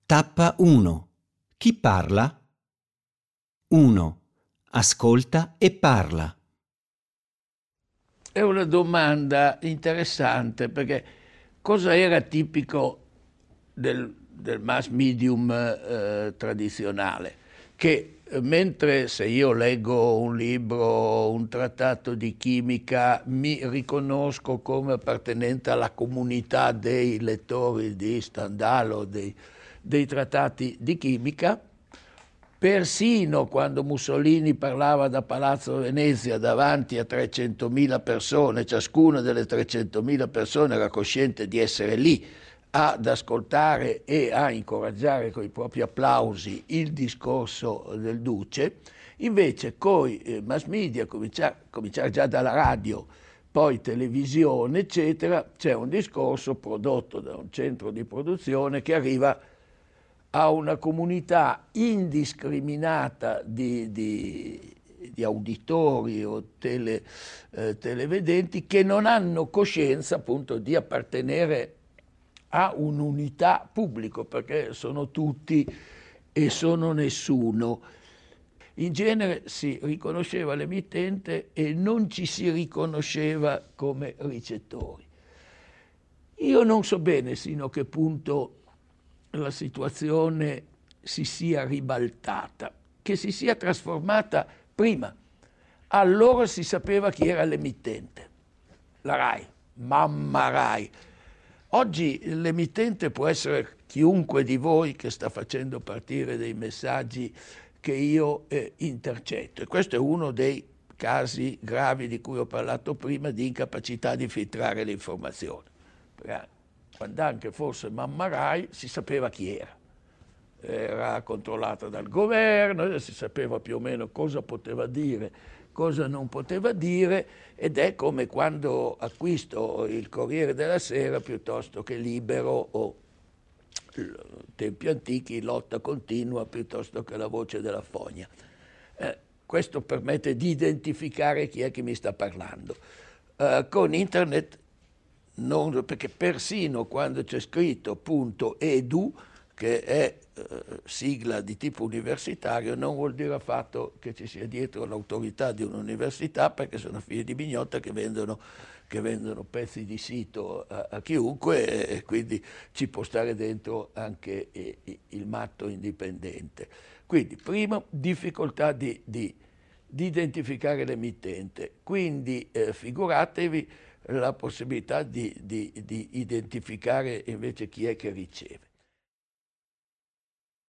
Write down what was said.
Tappa 1. Chi parla? 1. Ascolta e parla. È una domanda interessante perché cosa era tipico del mass medium tradizionale? Che mentre se io leggo un libro, un trattato di chimica, mi riconosco come appartenente alla comunità dei lettori di Stendhal o dei trattati di chimica, persino quando Mussolini parlava da Palazzo Venezia davanti a 300.000 persone, ciascuna delle 300.000 persone era cosciente di essere lì ad ascoltare e a incoraggiare con i propri applausi il discorso del Duce, invece con i mass media, cominciare già dalla radio, poi televisione, eccetera, c'è un discorso prodotto da un centro di produzione che arriva a una comunità indiscriminata di auditori o televedenti che non hanno coscienza appunto di appartenere a un'unità pubblica, perché sono tutti e sono nessuno. In genere si riconosceva l'emittente e non ci si riconosceva come ricettori. Io non so bene sino a che punto la situazione si sia ribaltata, che si sia trasformata prima. Allora si sapeva chi era l'emittente, la RAI, mamma RAI. Oggi l'emittente può essere chiunque di voi che sta facendo partire dei messaggi che io intercetto, e questo è uno dei casi gravi di cui ho parlato prima di incapacità di filtrare l'informazione. Quando anche fosse mamma RAI si sapeva chi era controllata dal governo, si sapeva più o meno cosa poteva dire, cosa non poteva dire, ed è come quando acquisto il Corriere della Sera piuttosto che Libero o tempi antichi Lotta Continua piuttosto che La Voce della Fogna. Questo permette di identificare chi è che mi sta parlando. Con internet non, perché persino quando c'è scritto .edu, che è sigla di tipo universitario, non vuol dire affatto che ci sia dietro l'autorità di un'università, perché sono figli di mignotta che vendono pezzi di sito a chiunque, e quindi ci può stare dentro anche il matto indipendente. Quindi, prima, difficoltà di identificare l'emittente, quindi figuratevi la possibilità di identificare invece chi è che riceve.